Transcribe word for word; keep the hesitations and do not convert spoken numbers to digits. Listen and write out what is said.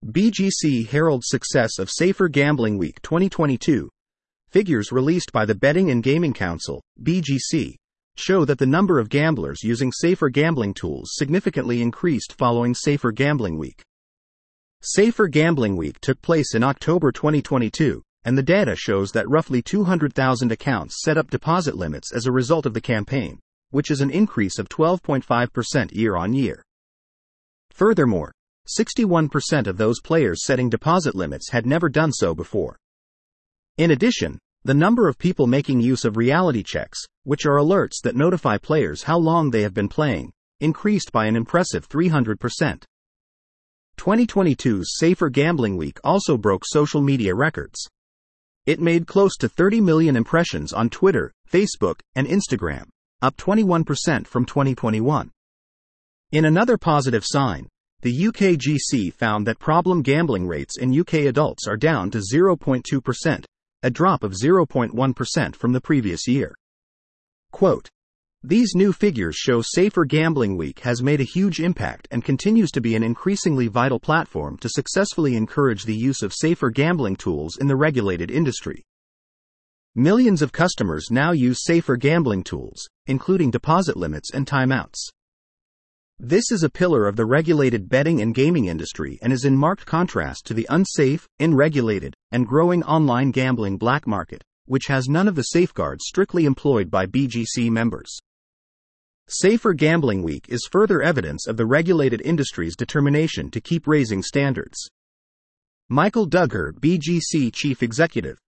B G C heralds success of Safer Gambling Week twenty twenty-two. Figures released by the Betting and Gaming Council, B G C, show that the number of gamblers using safer gambling tools significantly increased following Safer Gambling Week. Safer Gambling Week took place in October twenty twenty-two, and the data shows that roughly two hundred thousand accounts set up deposit limits as a result of the campaign, which is an increase of twelve point five percent year-on-year. Furthermore, sixty-one percent of those players setting deposit limits had never done so before. In addition, the number of people making use of reality checks, which are alerts that notify players how long they have been playing, increased by an impressive three hundred percent. twenty twenty-two's Safer Gambling Week also broke social media records. It made close to thirty million impressions on Twitter, Facebook, and Instagram, up twenty-one percent from twenty twenty-one. In another positive sign, the U K G C found that problem gambling rates in U K adults are down to zero point two percent, a drop of zero point one percent from the previous year. Quote, "These new figures show Safer Gambling Week has made a huge impact and continues to be an increasingly vital platform to successfully encourage the use of safer gambling tools in the regulated industry. Millions of customers now use safer gambling tools, including deposit limits and timeouts. This is a pillar of the regulated betting and gaming industry and is in marked contrast to the unsafe, unregulated, and growing online gambling black market, which has none of the safeguards strictly employed by B G C members. Safer Gambling Week is further evidence of the regulated industry's determination to keep raising standards." Michael Dugher, B G C Chief Executive,